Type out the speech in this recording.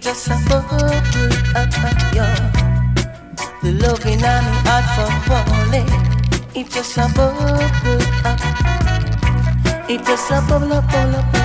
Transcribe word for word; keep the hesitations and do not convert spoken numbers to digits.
just a bubble up, yo. The loving on me heart for falling. It just a bubble up. It just a bubble up, bubble up,